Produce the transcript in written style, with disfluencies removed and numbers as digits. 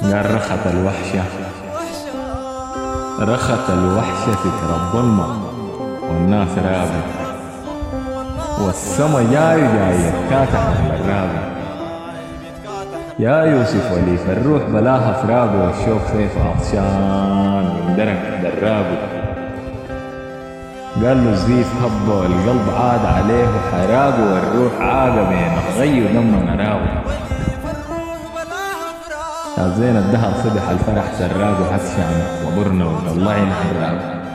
قال رخت الوحشة تتربى الماء والناس رابي، والسما جاي يتكاتح على الرابي. يا يوسف وليف الروح بلاها فرابي، والشوق سيف عطشان من درك درابي. قال له الزيف هب والقلب عاد عليه حراقه، والروح عاقة بين الغي ودم نراوي. يا زين الدهر صبح الفرح سراقه هسشان وبرنا وطلعنا حراقه.